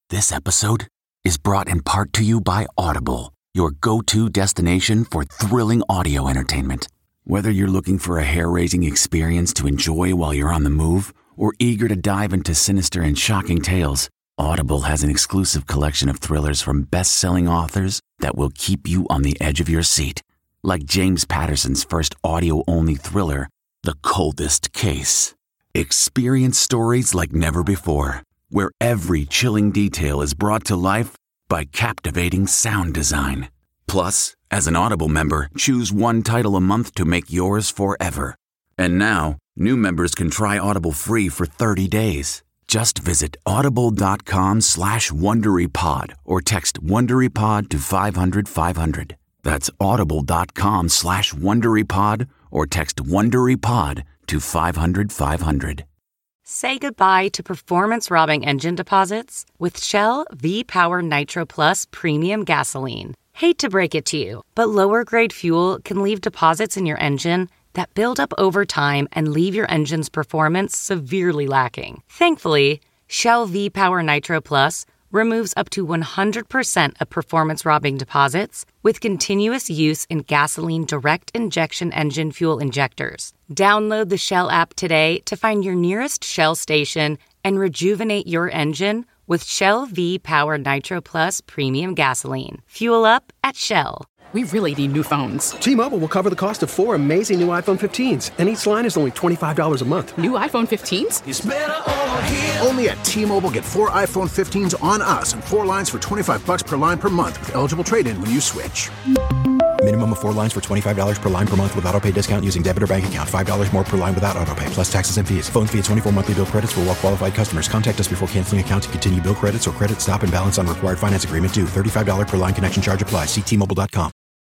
This episode is brought in part to you by Audible, your go-to destination for thrilling audio entertainment. Whether you're looking for a hair-raising experience to enjoy while you're on the move or eager to dive into sinister and shocking tales, Audible has an exclusive collection of thrillers from best-selling authors that will keep you on the edge of your seat. Like James Patterson's first audio-only thriller, The Coldest Case. Experience stories like never before, where every chilling detail is brought to life by captivating sound design. Plus, as an Audible member, choose one title a month to make yours forever. And now, new members can try Audible free for 30 days. Just visit audible.com/WonderyPod or text WonderyPod to 500-500. That's audible.com/WonderyPod or text WonderyPod to 500-500. Say goodbye to performance-robbing engine deposits with Shell V-Power Nitro Plus Premium Gasoline. Hate to break it to you, but lower-grade fuel can leave deposits in your engine that build up over time and leave your engine's performance severely lacking. Thankfully, Shell V-Power Nitro Plus removes up to 100% of performance-robbing deposits with continuous use in gasoline direct injection engine fuel injectors. Download the Shell app today to find your nearest Shell station and rejuvenate your engine with Shell V-Power Nitro Plus Premium Gasoline. Fuel up at Shell. We really need new phones. T-Mobile will cover the cost of 4 amazing new iPhone 15s, and each line is only $25 a month. New iPhone 15s? It's better over here. Only at T-Mobile, get 4 iPhone 15s on us and 4 lines for $25 per line per month with eligible trade-in when you switch. Minimum of 4 lines for $25 per line per month with autopay discount using debit or bank account. $5 more per line without autopay, plus taxes and fees. Phone fee at 24 monthly bill credits for well-qualified customers. Contact us before canceling account to continue bill credits or credit stop and balance on required finance agreement due. $35 per line connection charge applies. See T-Mobile.com.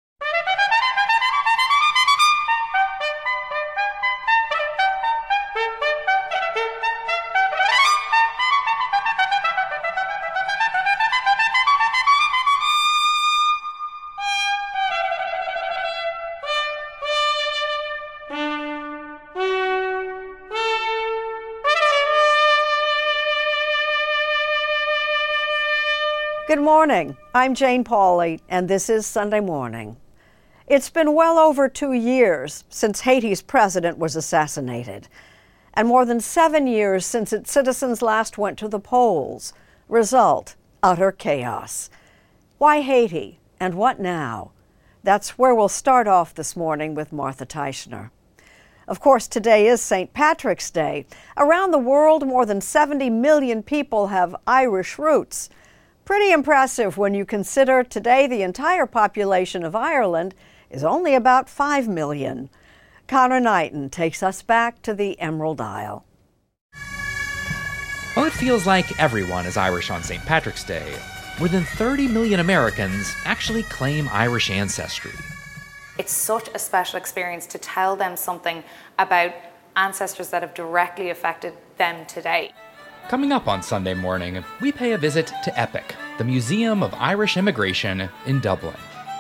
Good morning. I'm Jane Pauley, and this is Sunday Morning. It's been well over 2 years since Haiti's president was assassinated, and more than 7 years since its citizens last went to the polls. Result, utter chaos. Why Haiti, and what now? That's where we'll start off this morning with Martha Teichner. Of course, today is St. Patrick's Day. Around the world, more than 70 million people have Irish roots. Pretty impressive when you consider today the entire population of Ireland is only about 5 million. Connor Knighton takes us back to the Emerald Isle. Well, it feels like everyone is Irish on St. Patrick's Day. More than 30 million Americans actually claim Irish ancestry. It's such a special experience to tell them something about ancestors that have directly affected them today. Coming up on Sunday Morning, we pay a visit to EPIC, the Museum of Irish Immigration in Dublin.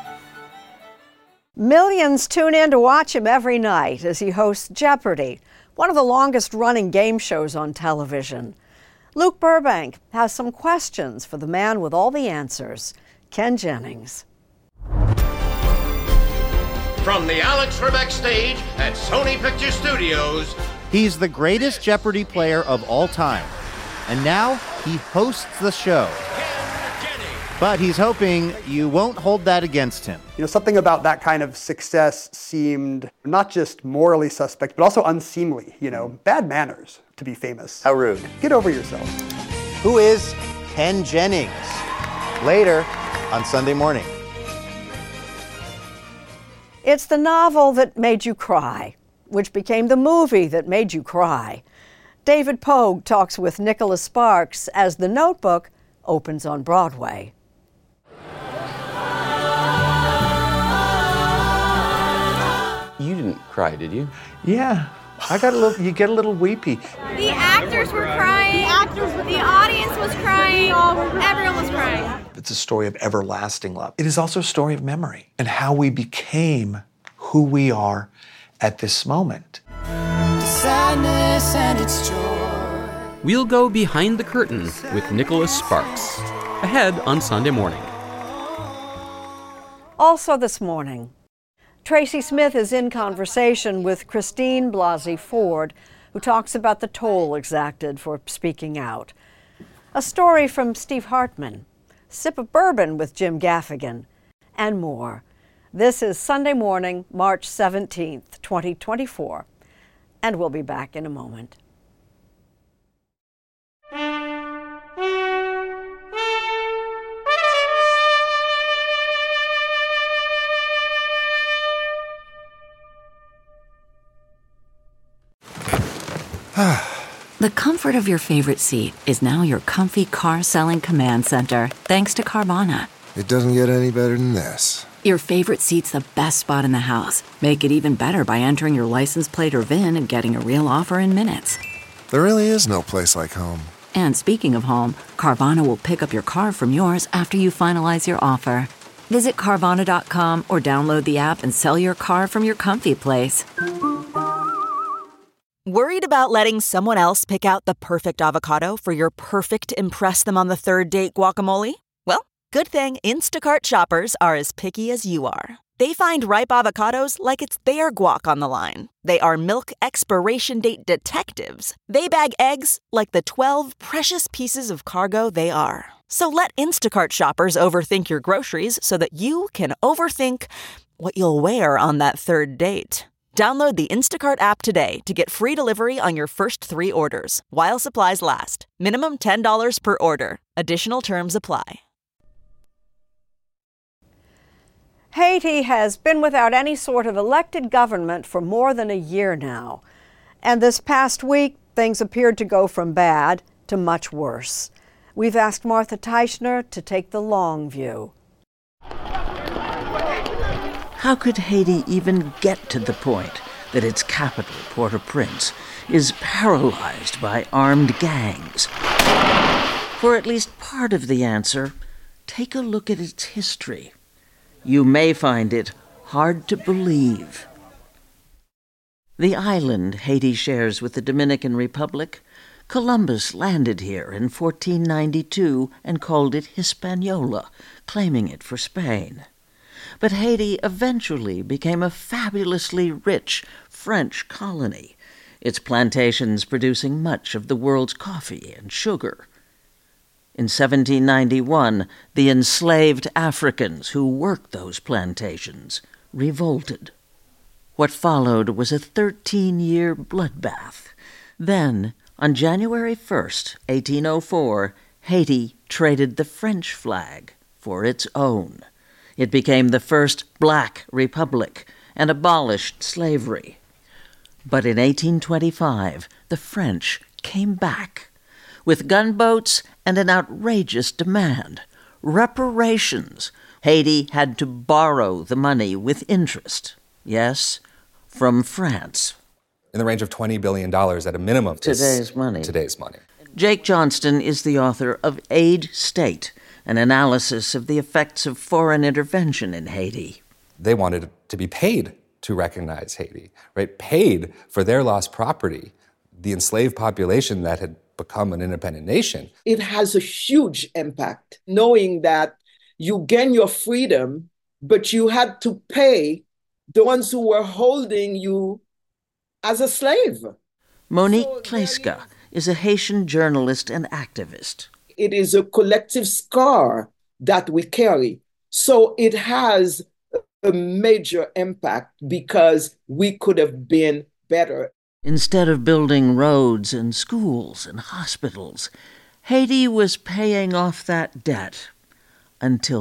Millions tune in to watch him every night as he hosts Jeopardy, one of the longest-running game shows on television. Luke Burbank has some questions for the man with all the answers, Ken Jennings. From the Alex Trebek stage at Sony Picture Studios, he's the greatest Jeopardy player of all time. And now he hosts the show. But he's hoping you won't hold that against him. You know, something about that kind of success seemed not just morally suspect, but also unseemly. You know, bad manners to be famous. How rude. Get over yourself. Who is Ken Jennings? Later on Sunday Morning. It's the novel that made you cry, which became the movie that made you cry. David Pogue talks with Nicholas Sparks as The Notebook opens on Broadway. You didn't cry, did you? Yeah. You get a little weepy. The actors were crying. The audience was crying. Everyone was crying. It's a story of everlasting love. It is also a story of memory and how we became who we are at this moment. The sadness and its joy. we'll go behind the curtain with Nicholas Sparks. Ahead on Sunday morning. Also this morning, Tracy Smith is in conversation with Christine Blasey Ford, who talks about the toll exacted for speaking out. A story from Steve Hartman, sip of bourbon with Jim Gaffigan, and more. This is Sunday morning, March 17th, 2024, and we'll be back in a moment. The comfort of your favorite seat is now your comfy car-selling command center, thanks to Carvana. It doesn't get any better than this. Your favorite seat's the best spot in the house. Make it even better by entering your license plate or VIN and getting a real offer in minutes. There really is no place like home. And speaking of home, Carvana will pick up your car from yours after you finalize your offer. Visit Carvana.com or download the app and sell your car from your comfy place. Worried about letting someone else pick out the perfect avocado for your perfect impress-them-on-the-third-date guacamole? Well, good thing Instacart shoppers are as picky as you are. They find ripe avocados like it's their guac on the line. They are milk expiration date detectives. They bag eggs like the 12 precious pieces of cargo they are. So let Instacart shoppers overthink your groceries so that you can overthink what you'll wear on that third date. Download the Instacart app today to get free delivery on your first 3 orders, while supplies last. Minimum $10 per order. Additional terms apply. Haiti has been without any sort of elected government for more than a year now. And this past week, things appeared to go from bad to much worse. We've asked Martha Teichner to take the long view. How could Haiti even get to the point that its capital, Port-au-Prince, is paralyzed by armed gangs? For at least part of the answer, take a look at its history. You may find it hard to believe. The island Haiti shares with the Dominican Republic, Columbus landed here in 1492 and called it Hispaniola, claiming it for Spain. But Haiti eventually became a fabulously rich French colony, its plantations producing much of the world's coffee and sugar. In 1791, the enslaved Africans who worked those plantations revolted. What followed was a 13-year bloodbath. Then, on January 1st, 1804, Haiti traded the French flag for its own. It became the first black republic and abolished slavery. But in 1825, the French came back with gunboats and an outrageous demand: reparations. Haiti had to borrow the money with interest. Yes, from France. In the range of $20 billion at a minimum. Today's money. Today's money. Jake Johnston is the author of Aid State, an analysis of the effects of foreign intervention in Haiti. They wanted to be paid to recognize Haiti, right? Paid for their lost property, the enslaved population that had become an independent nation. It has a huge impact, knowing that you gain your freedom, but you had to pay the ones who were holding you as a slave. Monique Kleska is a Haitian journalist and activist. It is a collective scar that we carry. So it has a major impact because we could have been better. Instead of building roads and schools and hospitals, Haiti was paying off that debt until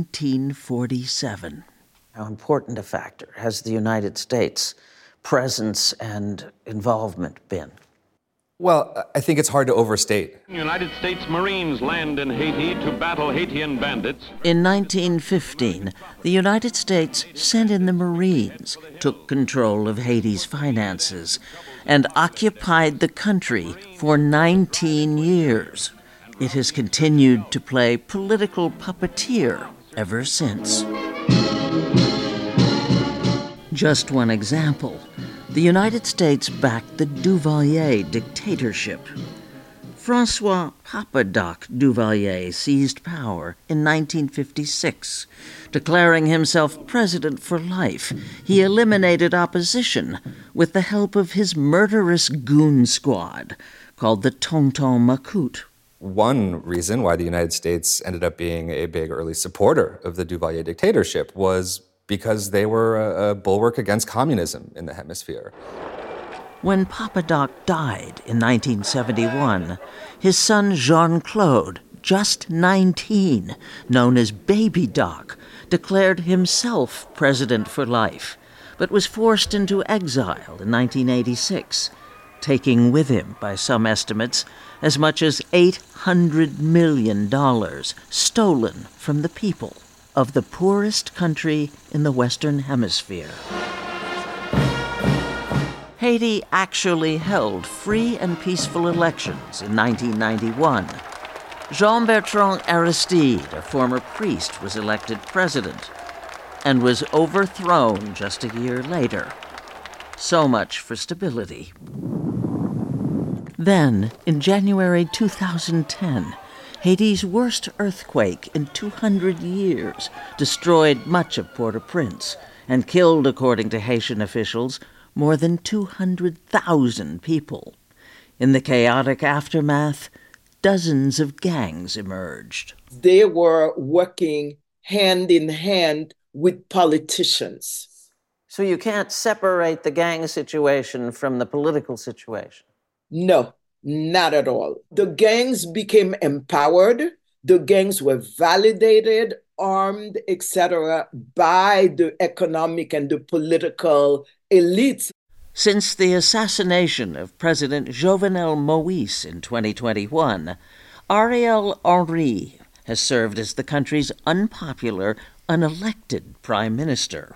1947. How important a factor has the United States' presence and involvement been? Well, I think it's hard to overstate. United States Marines land in Haiti to battle Haitian bandits. In 1915, the United States sent in the Marines, took control of Haiti's finances, and occupied the country for 19 years. It has continued to play political puppeteer ever since. Just one example. The United States backed the Duvalier dictatorship. François Papa Doc Duvalier seized power in 1956. Declaring himself president for life, he eliminated opposition with the help of his murderous goon squad called the Tonton Macoute. One reason why the United States ended up being a big early supporter of the Duvalier dictatorship was because they were a bulwark against communism in the hemisphere. When Papa Doc died in 1971, his son Jean-Claude, just 19, known as Baby Doc, declared himself president for life, but was forced into exile in 1986, taking with him, by some estimates, as much as $800 million stolen from the people of the poorest country in the Western Hemisphere. Haiti actually held free and peaceful elections in 1991. Jean-Bertrand Aristide, a former priest, was elected president and was overthrown just a year later. So much for stability. Then, in January 2010, Haiti's worst earthquake in 200 years destroyed much of Port-au-Prince and killed, according to Haitian officials, more than 200,000 people. In the chaotic aftermath, dozens of gangs emerged. They were working hand in hand with politicians. So you can't separate the gang situation from the political situation? No, not at all. The gangs became empowered. The gangs were validated, armed, etc., by the economic and the political elites. Since the assassination of President Jovenel Moïse in 2021, Ariel Henry has served as the country's unpopular, unelected prime minister.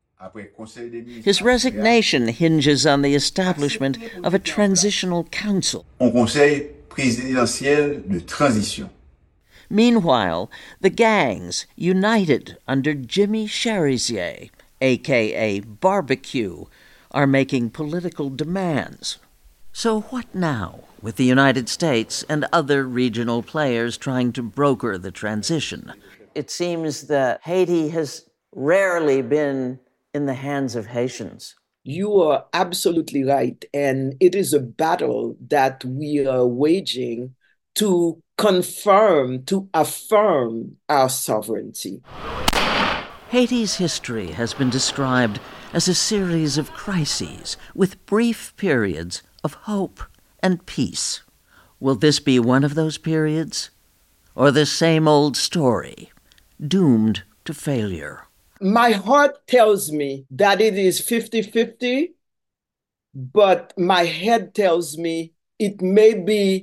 His resignation hinges on the establishment of a transitional council. Un conseil présidentiel de transition. Meanwhile, the gangs, united under Jimmy Cherizier, a.k.a. Barbecue, are making political demands. So what now, with the United States and other regional players trying to broker the transition? It seems that Haiti has rarely been in the hands of Haitians. You are absolutely right. And it is a battle that we are waging to confirm, to affirm our sovereignty. Haiti's history has been described as a series of crises with brief periods of hope and peace. Will this be one of those periods? Or the same old story, doomed to failure? My heart tells me that it is 50-50, but my head tells me it may be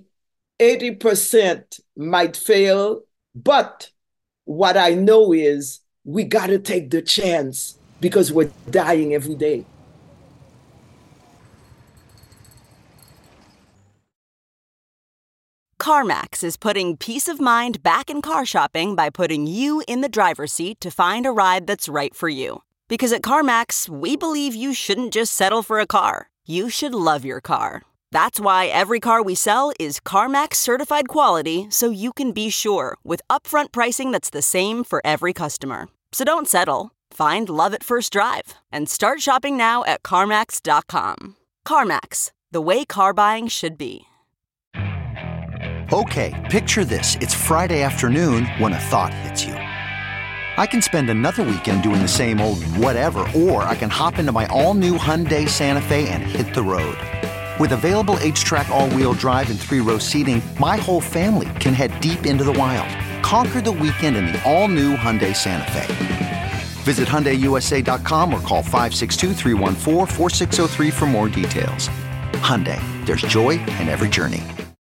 80% might fail. But what I know is we got to take the chance because we're dying every day. CarMax is putting peace of mind back in car shopping by putting you in the driver's seat to find a ride that's right for you. Because at CarMax, we believe you shouldn't just settle for a car. You should love your car. That's why every car we sell is CarMax certified quality, so you can be sure with upfront pricing that's the same for every customer. So don't settle. Find love at first drive and start shopping now at CarMax.com. CarMax, the way car buying should be. Okay, picture this. It's Friday afternoon when a thought hits you. I can spend another weekend doing the same old whatever, or I can hop into my all-new Hyundai Santa Fe and hit the road. With available H-Track all-wheel drive and 3-row seating, my whole family can head deep into the wild. Conquer the weekend in the all-new Hyundai Santa Fe. Visit HyundaiUSA.com or call 562-314-4603 for more details. Hyundai, there's joy in every journey.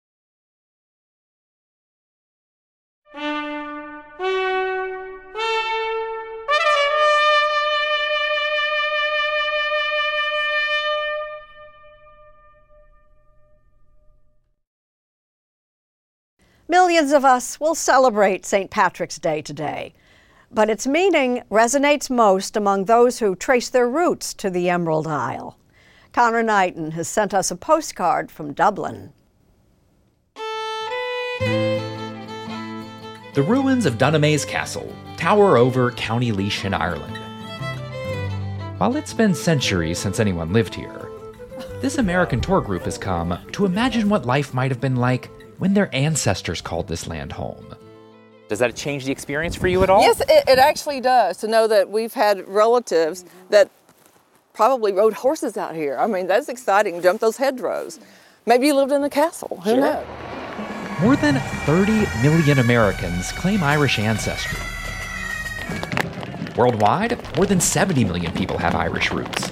Millions of us will celebrate St. Patrick's Day today, but its meaning resonates most among those who trace their roots to the Emerald Isle. Connor Knighton has sent us a postcard from Dublin. The ruins of Dunamaise Castle tower over County Laois in Ireland. While it's been centuries since anyone lived here, this American tour group has come to imagine what life might have been like when their ancestors called this land home. Does that change the experience for you at all? Yes, it actually does, to know that we've had relatives that probably rode horses out here. I mean, that's exciting, jump those hedgerows. Maybe you lived in a castle, who knows? More than 30 million Americans claim Irish ancestry. Worldwide, more than 70 million people have Irish roots.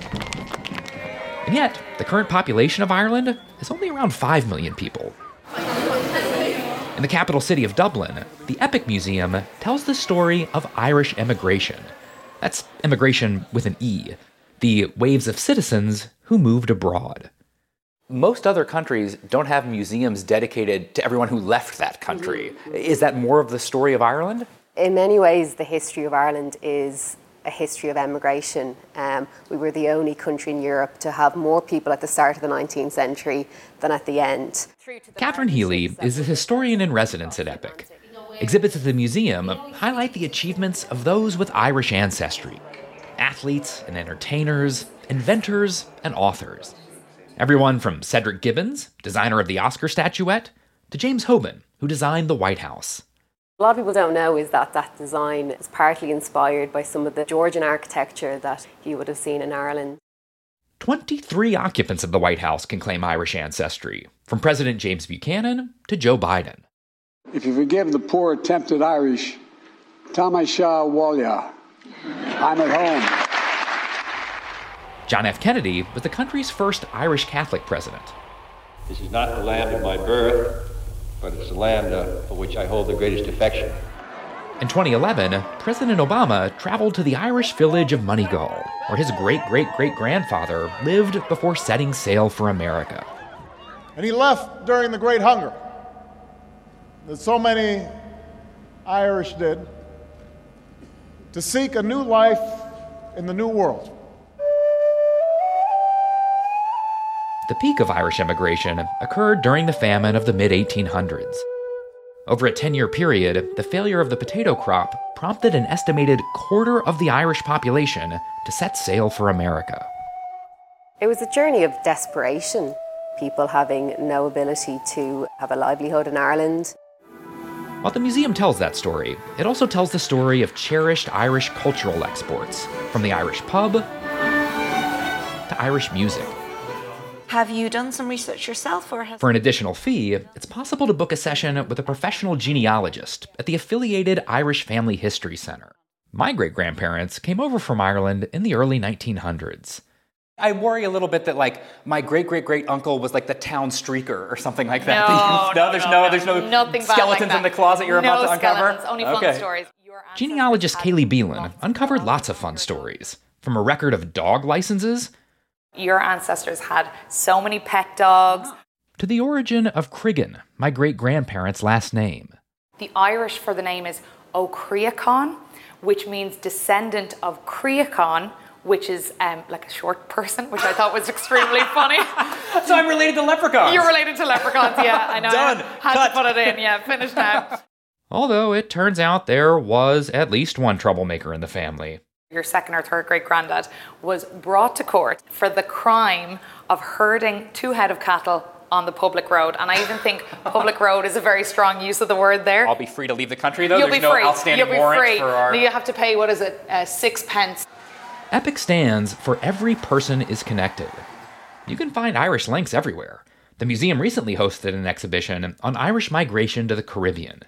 And yet, the current population of Ireland is only around 5 million people. In the capital city of Dublin, the Epic Museum tells the story of Irish emigration. That's immigration with an E, the waves of citizens who moved abroad. Most other countries don't have museums dedicated to everyone who left that country. Is that more of the story of Ireland? In many ways, the history of Ireland is a history of emigration. We were the only country in Europe to have more people at the start of the 19th century than at the end. Catherine Healy is a historian in residence at Epic. Exhibits at the museum highlight the achievements of those with Irish ancestry: athletes and entertainers, inventors and authors. Everyone from Cedric Gibbons, designer of the Oscar statuette, to James Hoban, who designed the White House. A lot of people don't know is that that design is partly inspired by some of the Georgian architecture that you would have seen in Ireland. 23 occupants of the White House can claim Irish ancestry, from President James Buchanan to Joe Biden. If you forgive the poor attempted Irish, Tamasha Walia, I'm at home. John F. Kennedy was the country's first Irish Catholic president. This is not the land of my birth, but it's the land for which I hold the greatest affection. In 2011, President Obama traveled to the Irish village of Moneygall, where his great-great-great-grandfather lived before setting sail for America. And he left during the Great Hunger, that so many Irish did, to seek a new life in the New World. The peak of Irish emigration occurred during the famine of the mid-1800s. Over a 10-year period, the failure of the potato crop prompted an estimated quarter of the Irish population to set sail for America. It was a journey of desperation, people having no ability to have a livelihood in Ireland. While the museum tells that story, it also tells the story of cherished Irish cultural exports, from the Irish pub to Irish music. Have you done some research yourself, or For an additional fee, it's possible to book a session with a professional genealogist at the affiliated Irish Family History Center. My great-grandparents came over from Ireland in the early 1900s. I worry a little bit that, like, my great-great-great-uncle was like the town streaker or something like that. There's no skeletons in the closet you're about to uncover? No, only fun stories. Genealogist Kaylee Beelan uncovered lots of fun stories, from a record of dog licenses Your ancestors had so many pet dogs. to the origin of Criggan, my great-grandparents' last name. The Irish for the name is O'Criacán, which means descendant of Criacán, which is like a short person, which I thought was extremely funny. So I'm related to leprechauns. You're related to leprechauns, yeah, I know. Done. Had Cut. to put it in, yeah, finished now. Although it turns out there was at least one troublemaker in the family. Your second or third great granddad was brought to court for the crime of herding 2 head of cattle on the public road. And I even think public road is a very strong use of the word there. I'll be free to leave the country, though? You'll There's be no free. outstanding You'll be warrant free. for our... You have to pay, 6 pence. Epic stands for Every Person is Connected. You can find Irish links everywhere. The museum recently hosted an exhibition on Irish migration to the Caribbean.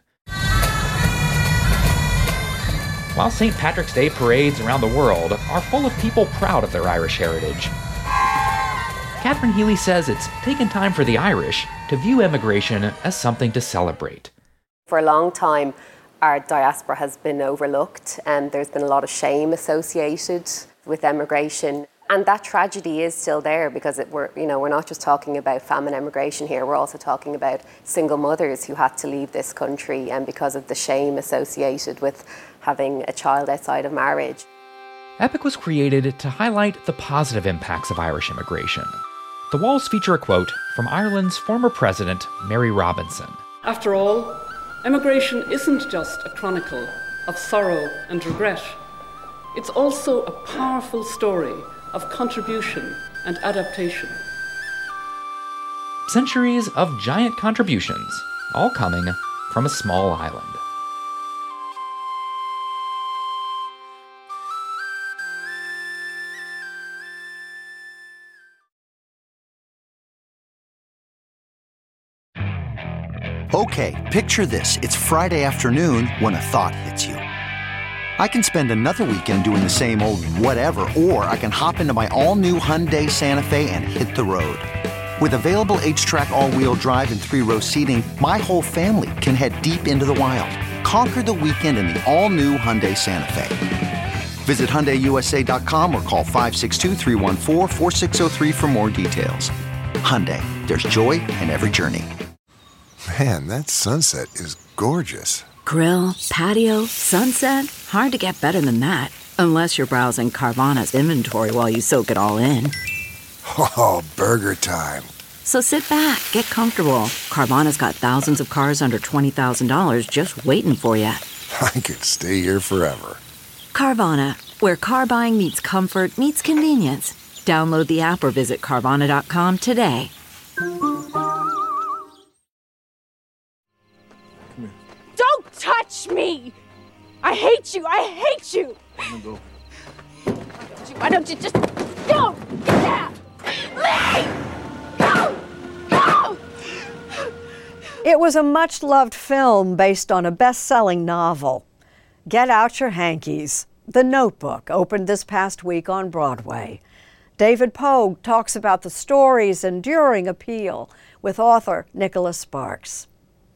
While St. Patrick's Day parades around the world are full of people proud of their Irish heritage, Catherine Healy says it's taken time for the Irish to view emigration as something to celebrate. For a long time, our diaspora has been overlooked, and there's been a lot of shame associated with emigration. And that tragedy is still there, because we're not just talking about famine emigration here, we're also talking about single mothers who had to leave this country and because of the shame associated with having a child outside of marriage. Epic was created to highlight the positive impacts of Irish immigration. The walls feature a quote from Ireland's former president, Mary Robinson. After all, emigration isn't just a chronicle of sorrow and regret. It's also a powerful story of contribution and adaptation. Centuries of giant contributions, all coming from a small island. Okay, picture this. It's Friday afternoon when a thought hits you. I can spend another weekend doing the same old whatever, or I can hop into my all-new Hyundai Santa Fe and hit the road. With available H-Track all-wheel drive and 3-row seating, my whole family can head deep into the wild. Conquer the weekend in the all-new Hyundai Santa Fe. Visit HyundaiUSA.com or call 562-314-4603 for more details. Hyundai, there's joy in every journey. Man, that sunset is gorgeous. Grill, patio, sunset. Hard to get better than that. Unless you're browsing Carvana's inventory while you soak it all in. Oh, burger time. So sit back, get comfortable. Carvana's got thousands of cars under $20,000 just waiting for you. I could stay here forever. Carvana, where car buying meets comfort, meets convenience. Download the app or visit Carvana.com today. Don't touch me! I hate you! I hate you! I'm gonna go. Why don't you just go? Get down! Leave! Go! Go! It was a much-loved film based on a best-selling novel. Get out your hankies. The Notebook opened this past week on Broadway. David Pogue talks about the story's enduring appeal with author Nicholas Sparks.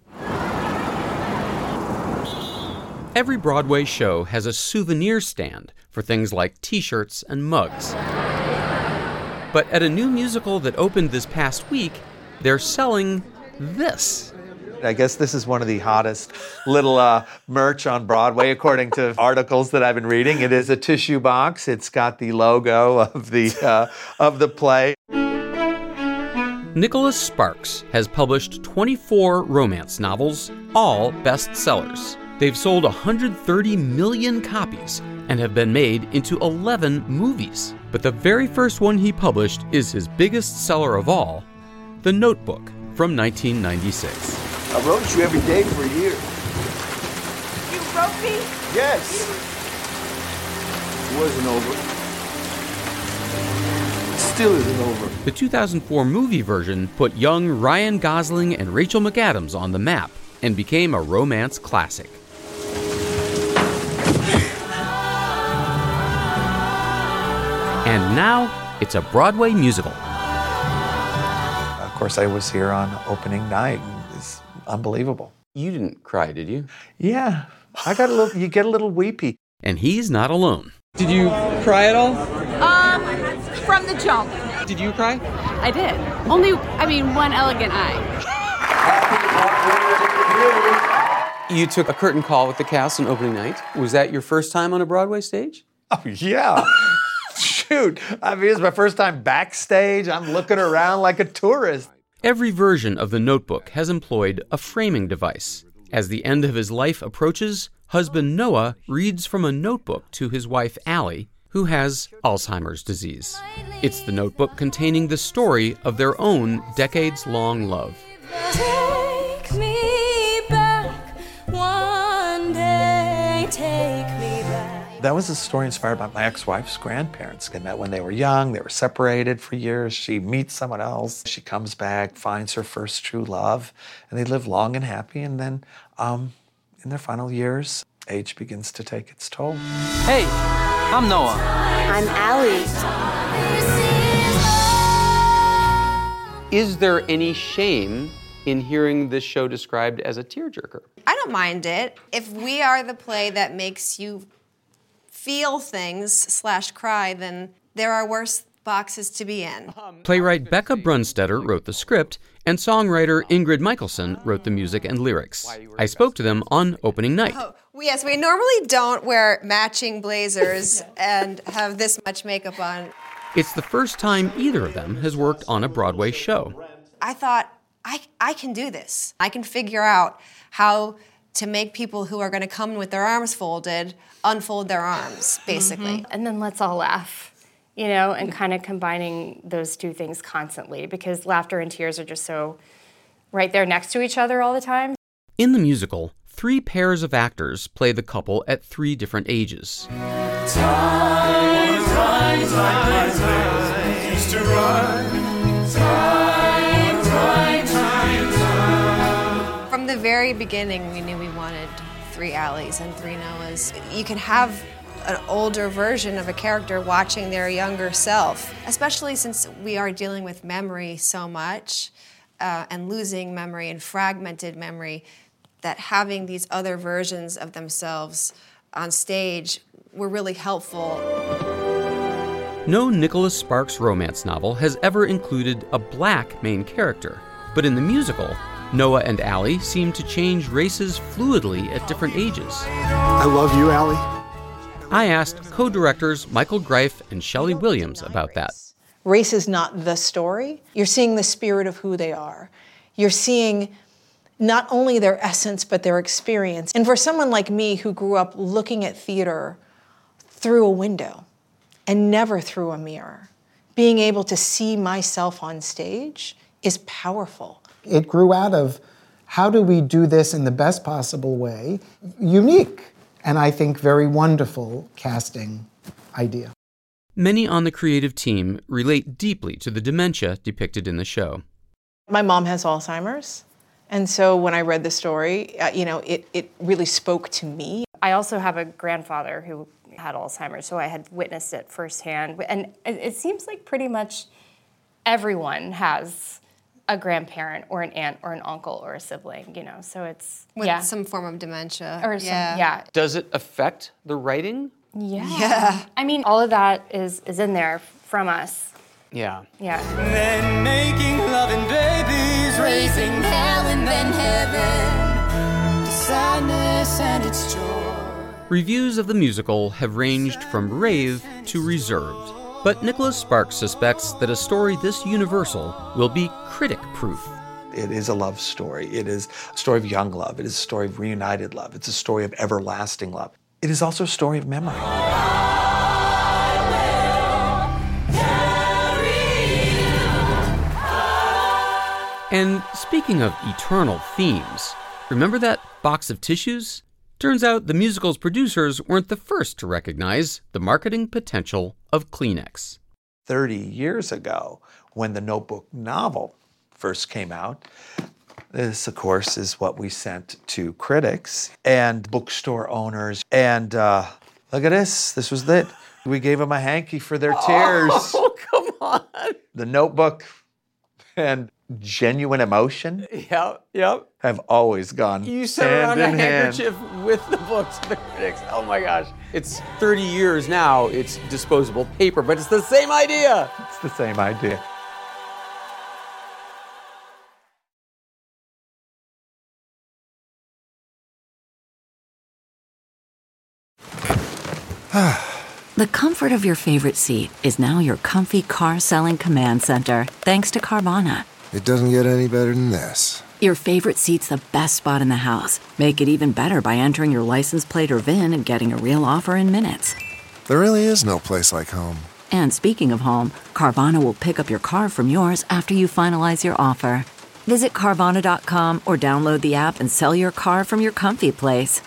Every Broadway show has a souvenir stand for things like t-shirts and mugs. But at a new musical that opened this past week, they're selling this. I guess this is one of the hottest little merch on Broadway, according to articles that I've been reading. It is a tissue box. It's got the logo of the play. Nicholas Sparks has published 24 romance novels, all bestsellers. They've sold 130 million copies and have been made into 11 movies. But the very first one he published is his biggest seller of all, The Notebook from 1996. I wrote you every day for a year. You wrote me? Yes. It wasn't over. It still isn't over. The 2004 movie version put young Ryan Gosling and Rachel McAdams on the map and became a romance classic. And now, it's a Broadway musical. Of course, I was here on opening night. It's unbelievable. You didn't cry, did you? Yeah, I got a little. You get a little weepy. And he's not alone. Did you cry at all? From the jump. Did you cry? I did. One elegant eye. You took a curtain call with the cast on opening night. Was that your first time on a Broadway stage? Oh, yeah. Shoot. It's my first time backstage. I'm looking around like a tourist. Every version of The Notebook has employed a framing device. As the end of his life approaches, husband Noah reads from a notebook to his wife Allie, who has Alzheimer's disease. It's the notebook containing the story of their own decades-long love. Take me back, one day take me back. That was a story inspired by my ex-wife's grandparents. They met when they were young. They were separated for years. She meets someone else. She comes back, finds her first true love, and they live long and happy. And then in their final years, age begins to take its toll. Hey, I'm Noah. I'm Allie. Is there any shame in hearing this show described as a tearjerker? I don't mind it. If we are the play that makes you feel things / cry, then there are worse boxes to be in. Playwright Becca Brunstetter wrote the script, and songwriter Ingrid Michaelson wrote the music and lyrics. I spoke to them on opening night. Yes, we normally don't wear matching blazers and have this much makeup on. It's the first time either of them has worked on a Broadway show. I thought I can do this. I can figure out how to make people who are going to come with their arms folded unfold their arms, basically. And then let's all laugh, and kind of combining those two things constantly, because laughter and tears are just so right there next to each other all the time. In the musical, 3 pairs of actors play the couple at 3 different ages. Time used to run. From the very beginning, we knew we wanted 3 Allies and 3 Noahs. You can have an older version of a character watching their younger self, especially since we are dealing with memory so much and losing memory and fragmented memory, that having these other versions of themselves on stage were really helpful. No Nicholas Sparks romance novel has ever included a black main character, but in the musical, Noah and Allie seem to change races fluidly at different ages. I love you, Allie. I asked co-directors Michael Greif and Shelley Williams about that. Race is not the story. You're seeing the spirit of who they are. You're seeing not only their essence, but their experience. And for someone like me who grew up looking at theater through a window and never through a mirror, being able to see myself on stage is powerful. It grew out of, how do we do this in the best possible way? Unique, and I think very wonderful casting idea. Many on the creative team relate deeply to the dementia depicted in the show. My mom has Alzheimer's, and so when I read the story, it really spoke to me. I also have a grandfather who had Alzheimer's, so I had witnessed it firsthand. And it seems like pretty much everyone has a grandparent or an aunt or an uncle or a sibling, so it's... With some form of dementia. Or yeah. Does it affect the writing? Yeah. I mean, all of that is in there from us. Yeah. Yeah. Then making love and babies, raising hell and then heaven, to sadness and its joy. Reviews of the musical have ranged from rave to reserved. But Nicholas Sparks suspects that a story this universal will be critic-proof. It is a love story. It is a story of young love. It is a story of reunited love. It's a story of everlasting love. It is also a story of memory. And speaking of eternal themes, remember that box of tissues? Turns out the musical's producers weren't the first to recognize the marketing potential of Kleenex. 30 years ago, when the Notebook novel first came out, this, of course, is what we sent to critics and bookstore owners. And look at this. This was it. We gave them a hanky for their tears. Oh, come on. The Notebook and genuine emotion have always gone You sat hand around a in hand. handkerchief with the books to the critics. Oh my gosh. It's 30 years now, it's disposable paper, but it's the same idea. It's the same idea. The comfort of your favorite seat is now your comfy car selling command center, thanks to Carvana. It doesn't get any better than this. Your favorite seat's the best spot in the house. Make it even better by entering your license plate or VIN and getting a real offer in minutes. There really is no place like home. And speaking of home, Carvana will pick up your car from yours after you finalize your offer. Visit Carvana.com or download the app and sell your car from your comfy place.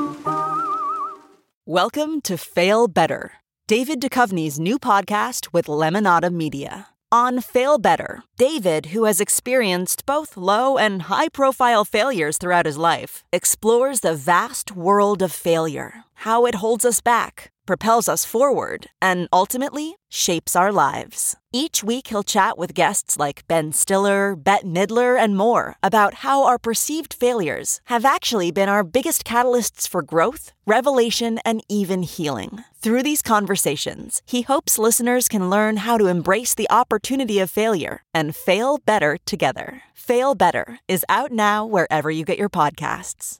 Welcome to Fail Better, David Duchovny's new podcast with Lemonada Media. On Fail Better, David, who has experienced both low and high-profile failures throughout his life, explores the vast world of failure, how it holds us back, propels us forward, and ultimately shapes our lives. Each week he'll chat with guests like Ben Stiller, Bette Midler, and more about how our perceived failures have actually been our biggest catalysts for growth, revelation, and even healing. Through these conversations, he hopes listeners can learn how to embrace the opportunity of failure and fail better together. Fail Better is out now wherever you get your podcasts.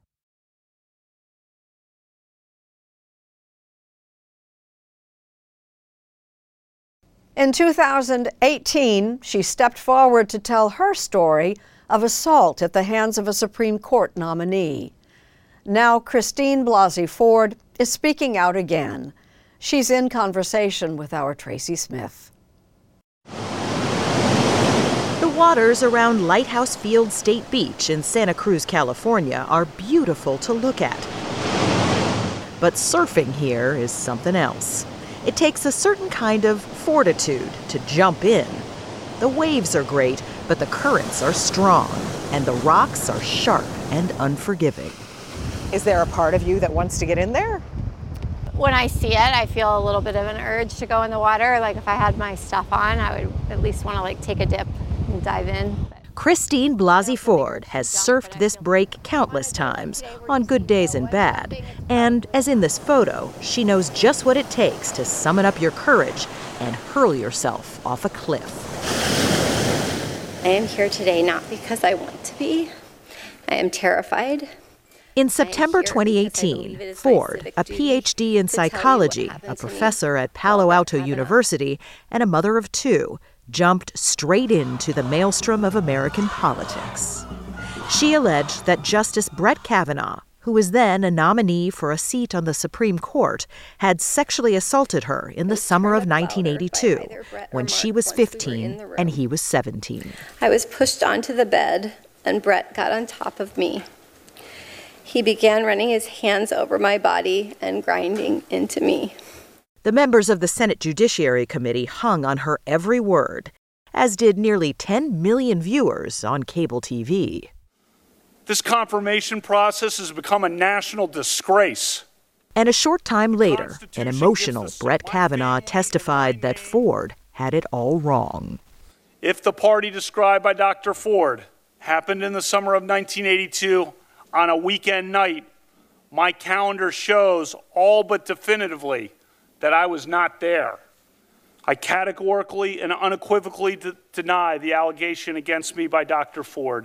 In 2018, she stepped forward to tell her story of assault at the hands of a Supreme Court nominee. Now Christine Blasey Ford is speaking out again. She's in conversation with our Tracy Smith. The waters around Lighthouse Field State Beach in Santa Cruz, California are beautiful to look at. But surfing here is something else. It takes a certain kind of fortitude to jump in. The waves are great, but the currents are strong, and the rocks are sharp and unforgiving. Is there a part of you that wants to get in there? When I see it, I feel a little bit of an urge to go in the water. Like if I had my stuff on, I would at least want to take a dip and dive in. Christine Blasey Ford has surfed this break countless times, on good days and bad. And as in this photo, she knows just what it takes to summon up your courage and hurl yourself off a cliff. I am here today not because I want to be. I am terrified. In September 2018, Ford, a PhD in psychology, a professor at Palo Alto University, and a mother of two, jumped straight into the maelstrom of American politics. She alleged that Justice Brett Kavanaugh, who was then a nominee for a seat on the Supreme Court, had sexually assaulted her in the summer of 1982, when she was 15 and he was 17. I was pushed onto the bed, and Brett got on top of me. He began running his hands over my body and grinding into me. The members of the Senate Judiciary Committee hung on her every word, as did nearly 10 million viewers on cable TV. This confirmation process has become a national disgrace. And a short time later, an emotional Brett Kavanaugh testified that Ford had it all wrong. If the party described by Dr. Ford happened in the summer of 1982 on a weekend night, my calendar shows all but definitively that I was not there. I categorically and unequivocally deny the allegation against me by Dr. Ford.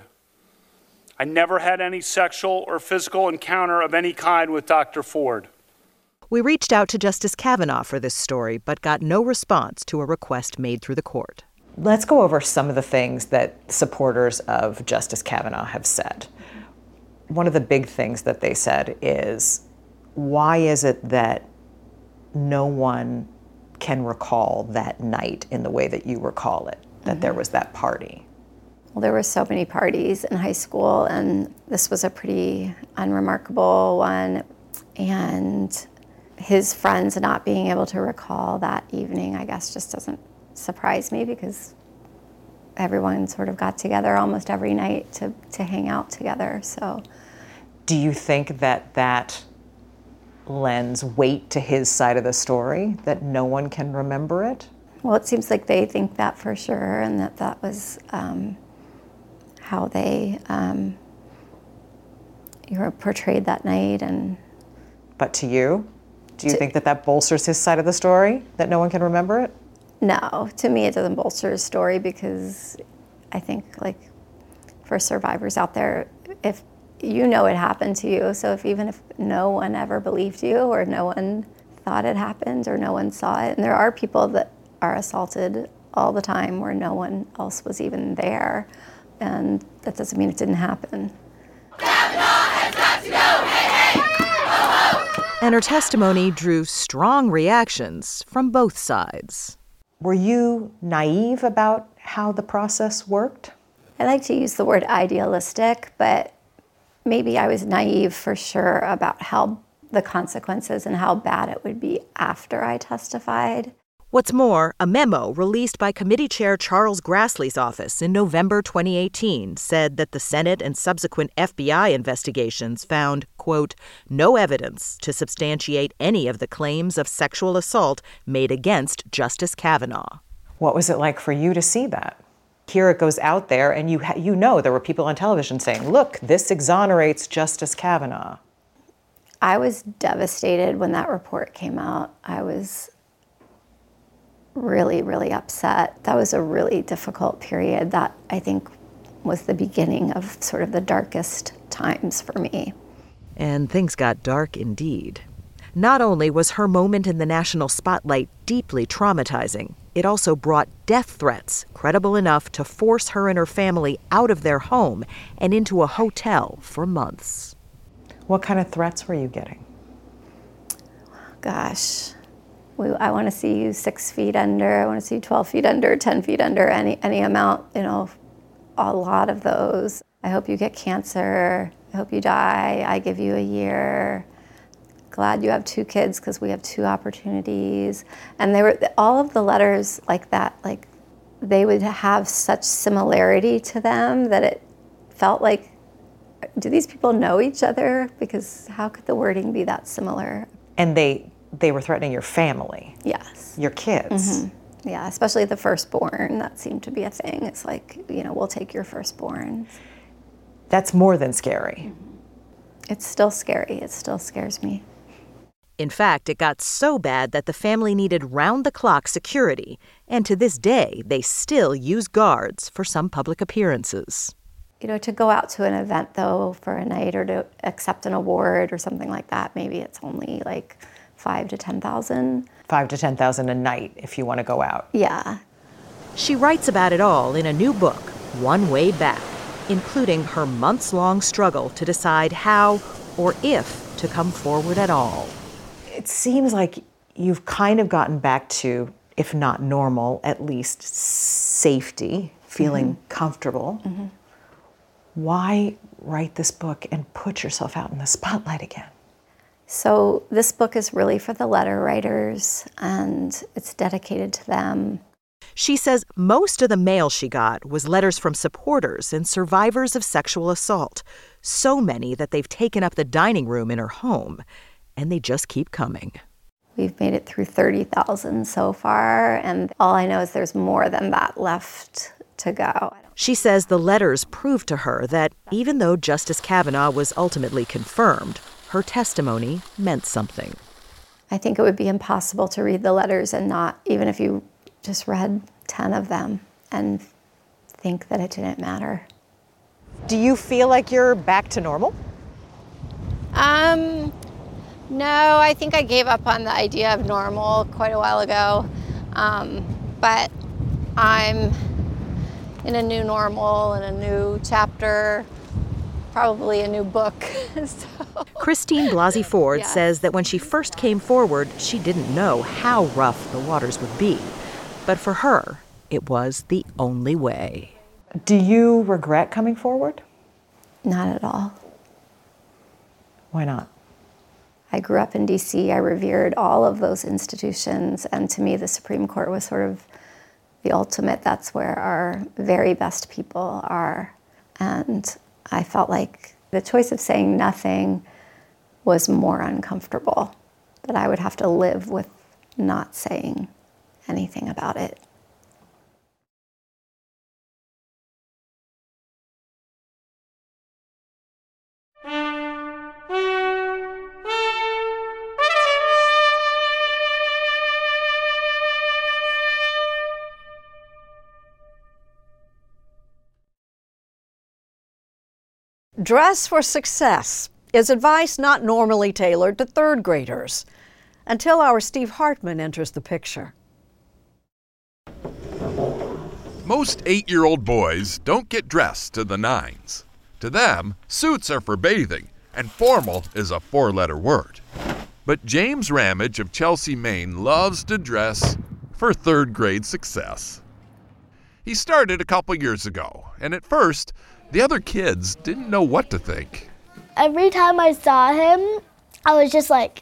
I never had any sexual or physical encounter of any kind with Dr. Ford. We reached out to Justice Kavanaugh for this story, but got no response to a request made through the court. Let's go over some of the things that supporters of Justice Kavanaugh have said. One of the big things that they said is, why is it that no one can recall that night in the way that you recall it, that there was that party? Well, there were so many parties in high school, and this was a pretty unremarkable one. And his friends not being able to recall that evening, I guess, just doesn't surprise me, because everyone sort of got together almost every night to hang out together. So, do you think that that lends weight to his side of the story, that no one can remember it? Well, it seems like they think that for sure, and that was how they portrayed that night. And but to you, do you think that bolsters his side of the story, that no one can remember it? No, to me it doesn't bolster his story, because I think, for survivors out there, if you know it happened to you, so even if no one ever believed you, or no one thought it happened, or no one saw it, and there are people that are assaulted all the time where no one else was even there, and that doesn't mean it didn't happen. And her testimony drew strong reactions from both sides. Were you naive about how the process worked? I like to use the word idealistic, but maybe I was naive for sure about how the consequences and how bad it would be after I testified. What's more, a memo released by Committee Chair Charles Grassley's office in November 2018 said that the Senate and subsequent FBI investigations found, quote, no evidence to substantiate any of the claims of sexual assault made against Justice Kavanaugh. What was it like for you to see that? Here it goes out there, and you know there were people on television saying, look, this exonerates Justice Kavanaugh. I was devastated when that report came out. I was really, really upset. That was a really difficult period. That, I think, was the beginning of sort of the darkest times for me. And things got dark indeed. Not only was her moment in the national spotlight deeply traumatizing, it also brought death threats credible enough to force her and her family out of their home and into a hotel for months. What kind of threats were you getting? Gosh, I want to see you 6 feet under, I want to see you 12 feet under, 10 feet under, any amount, a lot of those. I hope you get cancer, I hope you die, I give you a year. Glad you have 2 kids because we have 2 opportunities. And they were all of the letters like that, like they would have such similarity to them that it felt like, do these people know each other? Because how could the wording be that similar? And they were threatening your family. Yes. Your kids. Mm-hmm. Yeah, especially the firstborn. That seemed to be a thing. It's like, we'll take your firstborn. That's more than scary. It's still scary. It still scares me. In fact, it got so bad that the family needed round-the-clock security, and to this day, they still use guards for some public appearances. To go out to an event, though, for a night or to accept an award or something like that, maybe it's only like $5,000 to $10,000. $5,000 to $10,000 a night if you want to go out. Yeah. She writes about it all in a new book, One Way Back, including her months-long struggle to decide how or if to come forward at all. It seems like you've kind of gotten back to, if not normal, at least safety, feeling comfortable. Mm-hmm. Why write this book and put yourself out in the spotlight again? So this book is really for the letter writers, and it's dedicated to them. She says most of the mail she got was letters from supporters and survivors of sexual assault, so many that they've taken up the dining room in her home, and they just keep coming. We've made it through 30,000 so far, and all I know is there's more than that left to go. She says the letters proved to her that even though Justice Kavanaugh was ultimately confirmed, her testimony meant something. I think it would be impossible to read the letters and not, even if you just read 10 of them, and think that it didn't matter. Do you feel like you're back to normal? No, I think I gave up on the idea of normal quite a while ago. But I'm in a new normal and a new chapter, probably a new book. Christine Blasey Ford says that when she first came forward, she didn't know how rough the waters would be. But for her, it was the only way. Do you regret coming forward? Not at all. Why not? I grew up in D.C. I revered all of those institutions, and to me the Supreme Court was sort of the ultimate. That's where our very best people are. And I felt like the choice of saying nothing was more uncomfortable, that I would have to live with not saying anything about it. Dress for success is advice not normally tailored to third graders, until our Steve Hartman enters the picture. Most 8-year-old boys don't get dressed to the nines. To them, suits are for bathing, and formal is a 4-letter word. But James Ramage of Chelsea, Maine loves to dress for third grade success. He started a couple years ago, and at first, the other kids didn't know what to think. Every time I saw him, I was just like,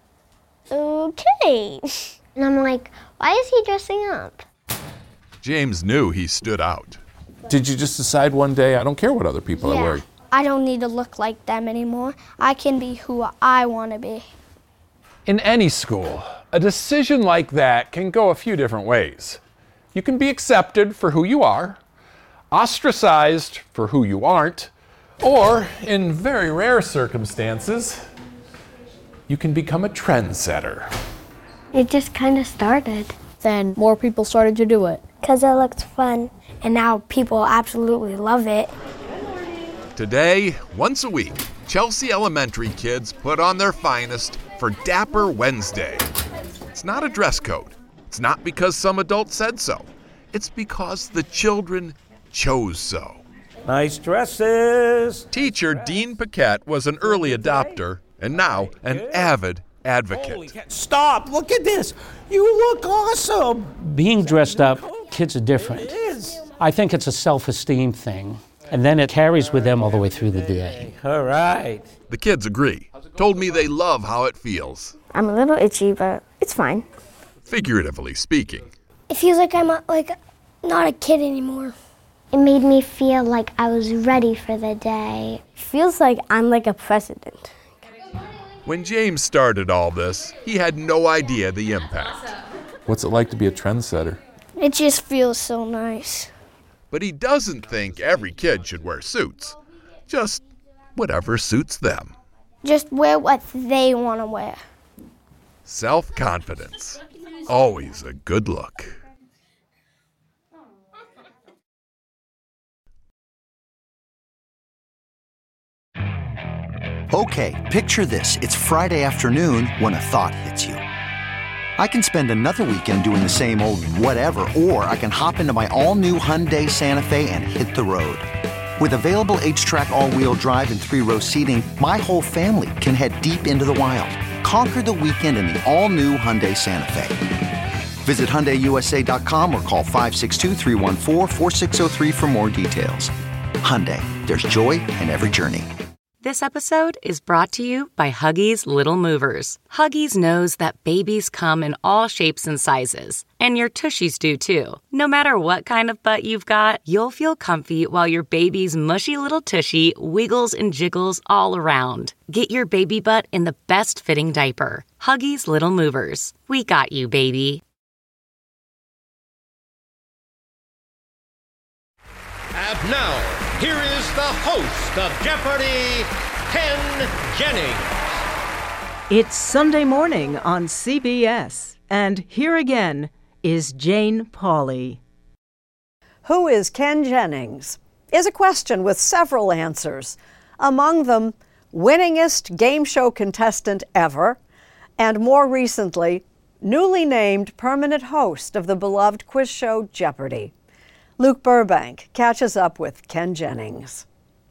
okay. And I'm like, why is he dressing up? James knew he stood out. Did you just decide one day, I don't care what other people are wearing? I don't need to look like them anymore. I can be who I want to be. In any school, a decision like that can go a few different ways. You can be accepted for who you are, ostracized for who you aren't, or, in very rare circumstances, you can become a trendsetter. It just kind of started. Then more people started to do it. Because it looked fun, and now people absolutely love it. Today, once a week, Chelsea Elementary kids put on their finest for Dapper Wednesday. It's not a dress code. It's not because some adult said so. It's because the children chose so. Nice dresses. Teacher Dean Paquette was an early adopter and now an avid advocate. Stop! Look at this! You look awesome! Being dressed up, kids are different. It is. I think it's a self-esteem thing, and then it carries with them all the way through the day. All right. The kids agree. Told me they love how it feels. I'm a little itchy, but it's fine. Figuratively speaking. It feels like I'm not a kid anymore. It made me feel like I was ready for the day. It feels like I'm like a president. When James started all this, he had no idea the impact. What's it like to be a trendsetter? It just feels so nice. But he doesn't think every kid should wear suits. Just whatever suits them. Just wear what they want to wear. Self-confidence. Always a good look. Okay, picture this. It's Friday afternoon when a thought hits you. I can spend another weekend doing the same old whatever, or I can hop into my all-new Hyundai Santa Fe and hit the road. With available H-Track all-wheel drive and 3-row seating, my whole family can head deep into the wild. Conquer the weekend in the all-new Hyundai Santa Fe. Visit HyundaiUSA.com or call 562-314-4603 for more details. Hyundai, there's joy in every journey. This episode is brought to you by Huggies Little Movers. Huggies knows that babies come in all shapes and sizes, and your tushies do too. No matter what kind of butt you've got, you'll feel comfy while your baby's mushy little tushy wiggles and jiggles all around. Get your baby butt in the best fitting diaper. Huggies Little Movers. We got you, baby. And now, here is the host of Jeopardy, Ken Jennings. It's Sunday morning on CBS, and here again is Jane Pauley. Who is Ken Jennings? Is a question with several answers. Among them, winningest game show contestant ever, and more recently, newly named permanent host of the beloved quiz show Jeopardy! Luke Burbank catches up with Ken Jennings.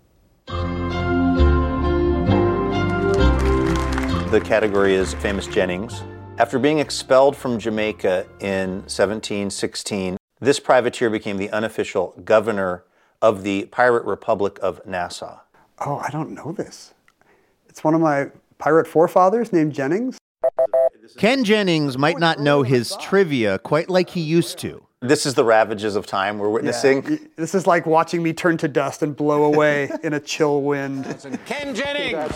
The category is Famous Jennings. After being expelled from Jamaica in 1716, this privateer became the unofficial governor of the pirate republic of Nassau. Oh, I don't know this. It's one of my pirate forefathers named Jennings. Ken Jennings might not know his trivia quite like he used to. This is the ravages of time we're witnessing. Yeah, this is like watching me turn to dust and blow away in a chill wind. Ken Jennings, you are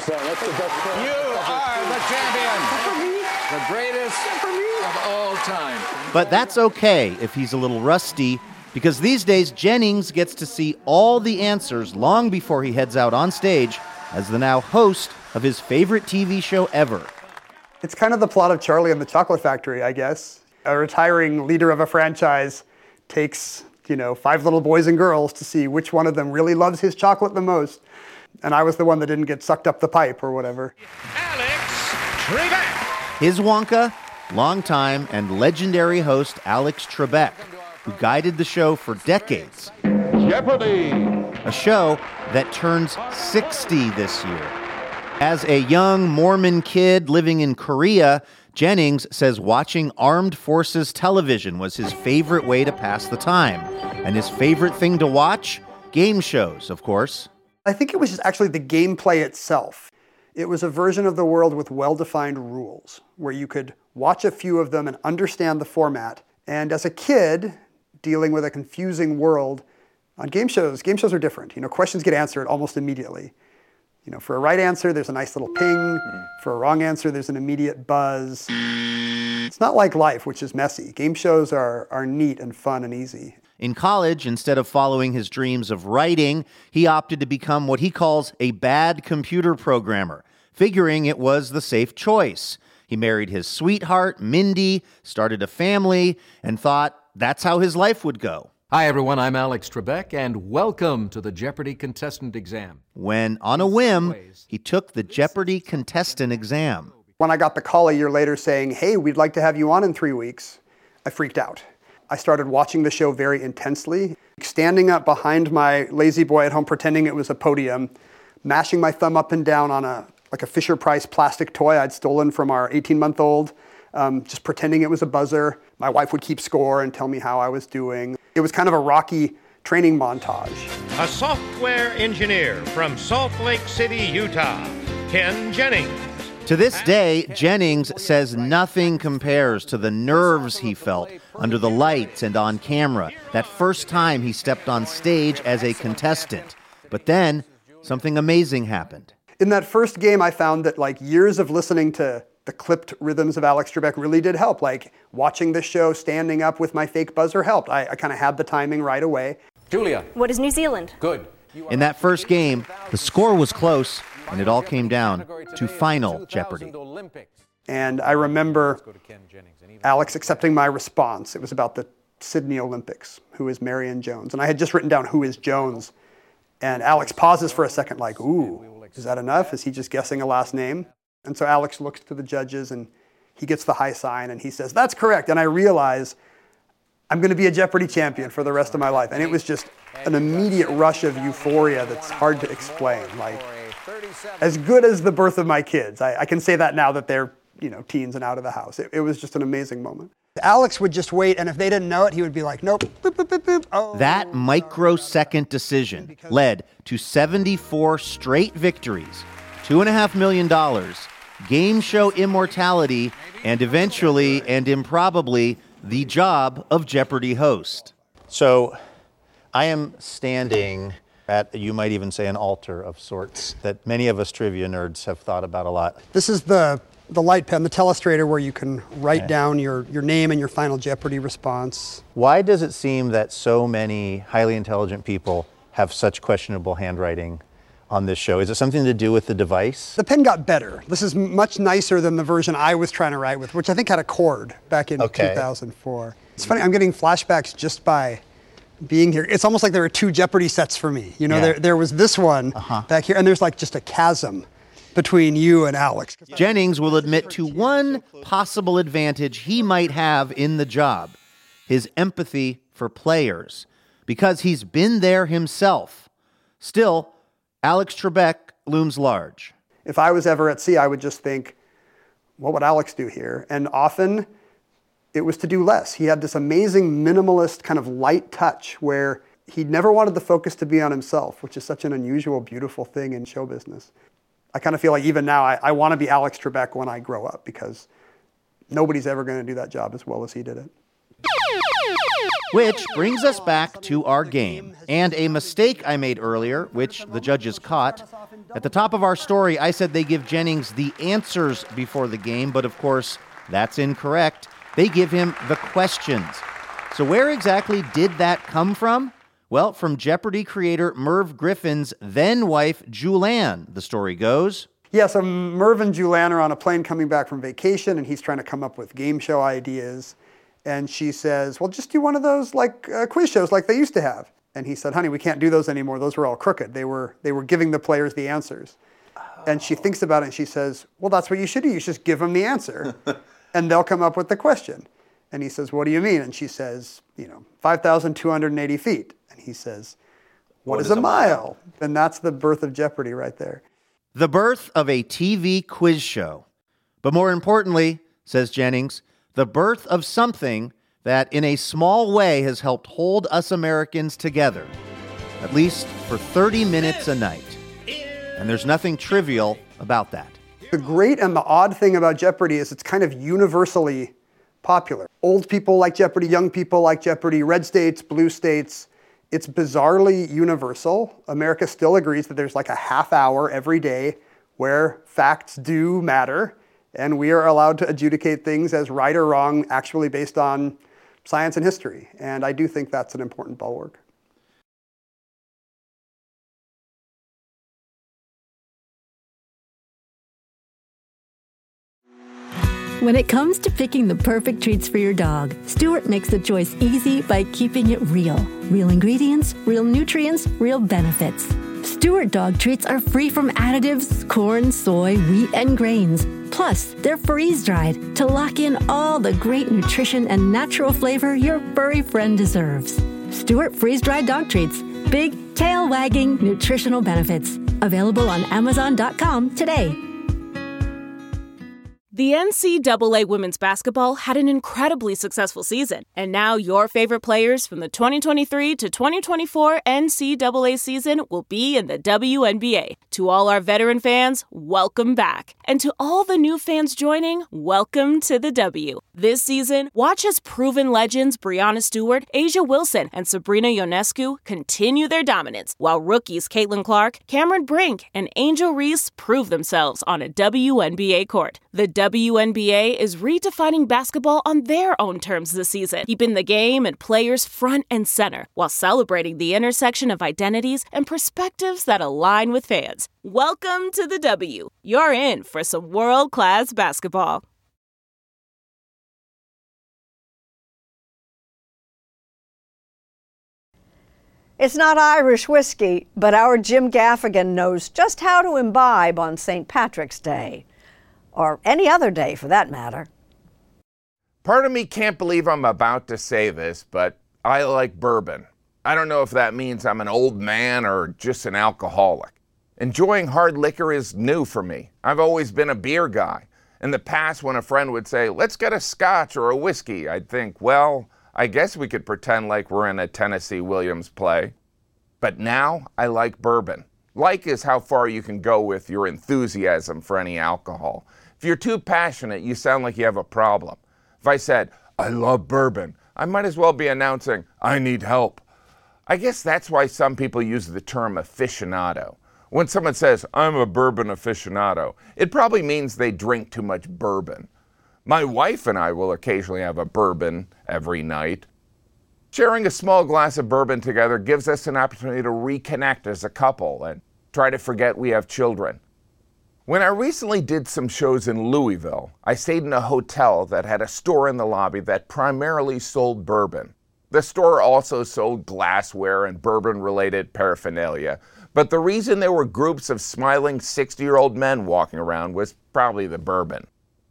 the champion. The greatest of all time. But that's okay if he's a little rusty, because these days Jennings gets to see all the answers long before he heads out on stage as the now host of his favorite TV show ever. It's kind of the plot of Charlie and the Chocolate Factory, I guess. A retiring leader of a franchise takes, 5 little boys and girls to see which one of them really loves his chocolate the most. And I was the one that didn't get sucked up the pipe or whatever. Alex Trebek. His Wonka, longtime and legendary host Alex Trebek, who guided the show for decades. Jeopardy! A show that turns 60 this year. As a young Mormon kid living in Korea, Jennings says watching armed forces television was his favorite way to pass the time. And his favorite thing to watch? Game shows, of course. I think it was just actually the gameplay itself. It was a version of the world with well-defined rules, where you could watch a few of them and understand the format. And as a kid, dealing with a confusing world, on game shows are different. Questions get answered almost immediately. For a right answer, there's a nice little ping. For a wrong answer, there's an immediate buzz. It's not like life, which is messy. Game shows are neat and fun and easy. In college, instead of following his dreams of writing, he opted to become what he calls a bad computer programmer, figuring it was the safe choice. He married his sweetheart, Mindy, started a family, and thought that's how his life would go. Hi, everyone. I'm Alex Trebek, and welcome to the Jeopardy contestant exam. When, on a whim, he took the Jeopardy contestant exam. When I got the call a year later saying, hey, we'd like to have you on in 3 weeks, I freaked out. I started watching the show very intensely, standing up behind my lazy boy at home, pretending it was a podium, mashing my thumb up and down on a Fisher-Price plastic toy I'd stolen from our 18-month-old, just pretending it was a buzzer. My wife would keep score and tell me how I was doing. It was kind of a rocky training montage. A software engineer from Salt Lake City, Utah, Ken Jennings. To this day, Jennings says nothing compares to the nerves he felt under the lights and on camera that first time he stepped on stage as a contestant. But then, something amazing happened. In that first game, I found that years of listening to the clipped rhythms of Alex Trebek really did help. Watching this show, standing up with my fake buzzer helped. I kind of had the timing right away. Julia. What is New Zealand? Good. In that first game, the score was close, and it all came down to Final Jeopardy. And I remember Alex accepting my response. It was about the Sydney Olympics, who is Marion Jones. And I had just written down, who is Jones? And Alex pauses for a second ooh, is that enough? Is he just guessing a last name? And so Alex looks to the judges and he gets the high sign and he says, that's correct. And I realize I'm going to be a Jeopardy champion for the rest of my life. And it was just an immediate rush of euphoria that's hard to explain. As good as the birth of my kids. I can say that now that they're, teens and out of the house. It was just an amazing moment. Alex would just wait, and if they didn't know it, he would be like, nope, boop, boop, boop, boop. Oh. That microsecond decision led to 74 straight victories, $2.5 million, game show immortality, and eventually, and improbably, the job of Jeopardy host. So I am standing at, you might even say, an altar of sorts that many of us trivia nerds have thought about a lot. This is the light pen, the telestrator, where you can write down your name and your Final Jeopardy response. Why does it seem that so many highly intelligent people have such questionable handwriting on this show? Is it something to do with the device? The pen got better. This is much nicer than the version I was trying to write with, which I think had a cord back in 2004. It's funny, I'm getting flashbacks just by being here. It's almost like there are two Jeopardy sets for me. There was this one back here, and there's just a chasm between you and Alex. Jennings will admit to one possible advantage he might have in the job, his empathy for players, because he's been there himself. Still, Alex Trebek looms large. If I was ever at sea, I would just think, what would Alex do here? And often it was to do less. He had this amazing minimalist kind of light touch where he never wanted the focus to be on himself, which is such an unusual, beautiful thing in show business. I kind of feel like even now I want to be Alex Trebek when I grow up because nobody's ever going to do that job as well as he did it. Which brings us back to our game and a mistake I made earlier, which the judges caught. At the top of our story, I said they give Jennings the answers before the game, but of course, that's incorrect. They give him the questions. So where exactly did that come from? Well, from Jeopardy creator Merv Griffin's then-wife, Julianne, the story goes. Yeah, so Merv and Julianne are on a plane coming back from vacation, and he's trying to come up with game show ideas. And she says, well, just do one of those quiz shows like they used to have. And he said, honey, we can't do those anymore. Those were all crooked. They were giving the players the answers. And she thinks about it, and she says, well, that's what you should do. You should just give them the answer, and they'll come up with the question. And he says, what do you mean? And she says, 5,280 feet. And he says, what is a mile? And that's the birth of Jeopardy right there. The birth of a TV quiz show. But more importantly, says Jennings, the birth of something that in a small way has helped hold us Americans together, at least for 30 minutes a night. And there's nothing trivial about that. The great and the odd thing about Jeopardy is it's kind of universally popular. Old people like Jeopardy, young people like Jeopardy, red states, blue states. It's bizarrely universal. America still agrees that there's a half hour every day where facts do matter, and we are allowed to adjudicate things as right or wrong, actually based on science and history. And I do think that's an important bulwark. When it comes to picking the perfect treats for your dog, Stewart makes the choice easy by keeping it real. Real ingredients, real nutrients, real benefits. Stewart dog treats are free from additives, corn, soy, wheat, and grains. Plus, they're freeze-dried to lock in all the great nutrition and natural flavor your furry friend deserves. Stuart freeze-dried dog treats. Big, tail-wagging nutritional benefits. Available on Amazon.com today. The NCAA women's basketball had an incredibly successful season, and now your favorite players from the 2023 to 2024 NCAA season will be in the WNBA. To all our veteran fans, welcome back. And to all the new fans joining, welcome to the W. This season, watch as proven legends Breanna Stewart, Asia Wilson, and Sabrina Ionescu continue their dominance, while rookies Caitlin Clark, Cameron Brink, and Angel Reese prove themselves on a WNBA court. The WNBA is redefining basketball on their own terms this season, keeping the game and players front and center, while celebrating the intersection of identities and perspectives that align with fans. Welcome to the W. You're in for some world-class basketball. It's not Irish whiskey, but our Jim Gaffigan knows just how to imbibe on St. Patrick's Day. Or any other day, for that matter. Part of me can't believe I'm about to say this, but I like bourbon. I don't know if that means I'm an old man or just an alcoholic. Enjoying hard liquor is new for me. I've always been a beer guy. In the past, when a friend would say, let's get a scotch or a whiskey, I'd think, well, I guess we could pretend like we're in a Tennessee Williams play. But now I like bourbon. Like is how far you can go with your enthusiasm for any alcohol. If you're too passionate, you sound like you have a problem. If I said, I love bourbon, I might as well be announcing, I need help. I guess that's why some people use the term aficionado. When someone says, I'm a bourbon aficionado, it probably means they drink too much bourbon. My wife and I will occasionally have a bourbon every night. Sharing a small glass of bourbon together gives us an opportunity to reconnect as a couple and try to forget we have children. When I recently did some shows in Louisville, I stayed in a hotel that had a store in the lobby that primarily sold bourbon. The store also sold glassware and bourbon-related paraphernalia, but the reason there were groups of smiling 60-year-old men walking around was probably the bourbon.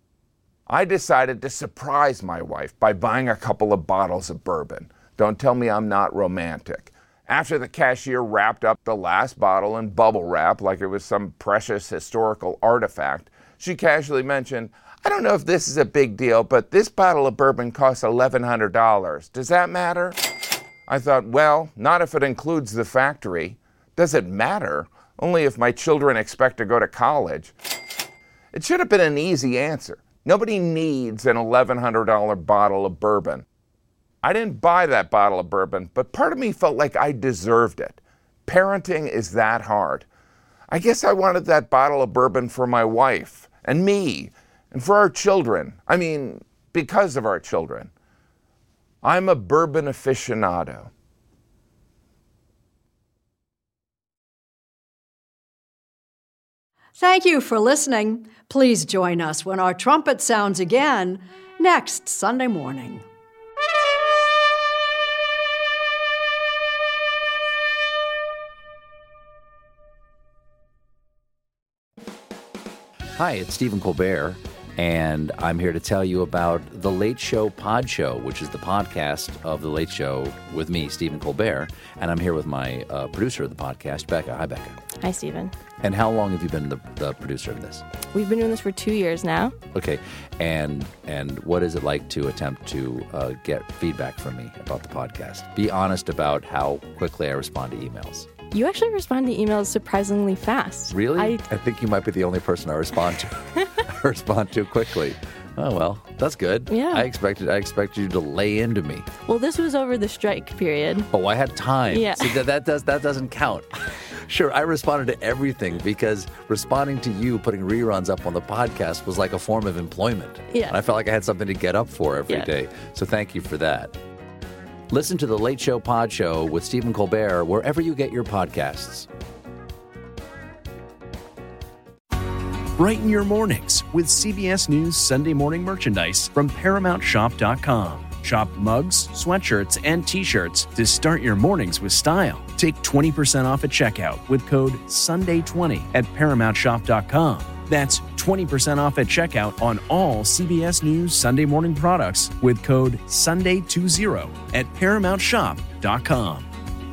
I decided to surprise my wife by buying a couple of bottles of bourbon. Don't tell me I'm not romantic. After the cashier wrapped up the last bottle in bubble wrap like it was some precious historical artifact, she casually mentioned, I don't know if this is a big deal, but this bottle of bourbon costs $1,100. Does that matter? I thought, well, not if it includes the factory. Does it matter? Only if my children expect to go to college. It should have been an easy answer. Nobody needs an $1,100 bottle of bourbon. I didn't buy that bottle of bourbon, but part of me felt like I deserved it. Parenting is that hard. I guess I wanted that bottle of bourbon for my wife and me and for our children. I mean, because of our children. I'm a bourbon aficionado. Thank you for listening. Please join us when our trumpet sounds again next Sunday morning. Hi, it's Stephen Colbert, and I'm here to tell you about The Late Show Pod Show, which is the podcast of The Late Show with me, Stephen Colbert, and I'm here with my producer of the podcast, Becca. Hi, Becca. Hi, Stephen. And how long have you been the producer of this? We've been doing this for 2 years now. Okay, and what is it like to attempt to get feedback from me about the podcast? Be honest about how quickly I respond to emails. You actually respond to emails surprisingly fast. Really? I think you might be the only person I respond to. I respond to quickly. Oh, well, that's good. Yeah. I expected you to lay into me. Well, this was over the strike period. Oh, I had time. Yeah. See, that doesn't count. Sure, I responded to everything because responding to you putting reruns up on the podcast was like a form of employment. Yeah. And I felt like I had something to get up for every day. So thank you for that. Listen to The Late Show Pod Show with Stephen Colbert wherever you get your podcasts. Brighten your mornings with CBS News Sunday morning merchandise from ParamountShop.com. Shop mugs, sweatshirts, and t-shirts to start your mornings with style. Take 20% off at checkout with code SUNDAY20 at ParamountShop.com. That's 20% off at checkout on all CBS News Sunday Morning products with code SUNDAY20 at ParamountShop.com.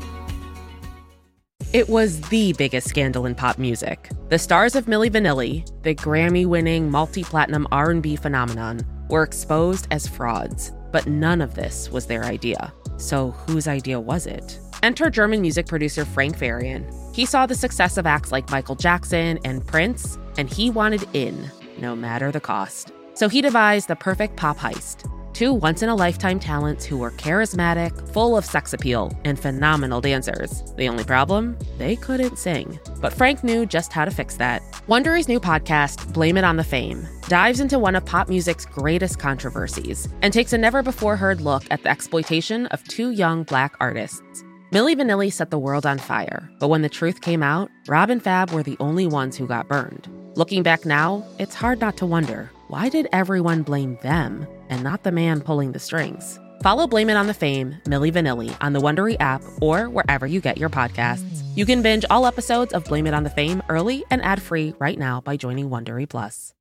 It was the biggest scandal in pop music. The stars of Milli Vanilli, the Grammy-winning multi-platinum R&B phenomenon, were exposed as frauds. But none of this was their idea. So whose idea was it? Enter German music producer Frank Farian. He saw the success of acts like Michael Jackson and Prince, and he wanted in, no matter the cost. So he devised the perfect pop heist. Two once-in-a-lifetime talents who were charismatic, full of sex appeal, and phenomenal dancers. The only problem? They couldn't sing. But Frank knew just how to fix that. Wondery's new podcast, Blame It on the Fame, dives into one of pop music's greatest controversies and takes a never-before-heard look at the exploitation of two young Black artists. Milli Vanilli set the world on fire, but when the truth came out, Rob and Fab were the only ones who got burned. Looking back now, it's hard not to wonder, why did everyone blame them and not the man pulling the strings? Follow Blame It on the Fame, Milli Vanilli, on the Wondery app or wherever you get your podcasts. You can binge all episodes of Blame It on the Fame early and ad-free right now by joining Wondery Plus.